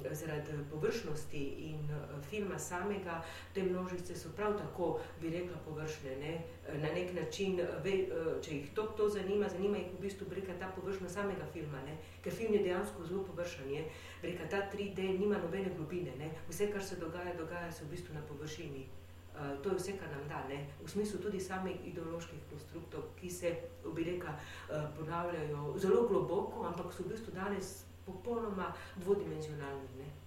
zaradi površnosti in filma samega, te množice so prav tako, bi rekla, površne, ne. Na nek način, če jih to zanima, zanima jih v bistvu, bi rekla, ta površnost samega filma, ne. Ker film je dejansko zelo površen, je. Bi rekla, ta 3D nima nobene globine, ne. Vse, kar se dogaja se v bistvu na površini. To je vse, kar nam da, ne. V smislu tudi samih ideoloških konstruktov, ki se, bi rekla, ponavljajo zelo globoko, ampak so v bistvu danes popolnoma dvodimenzionalni, ne.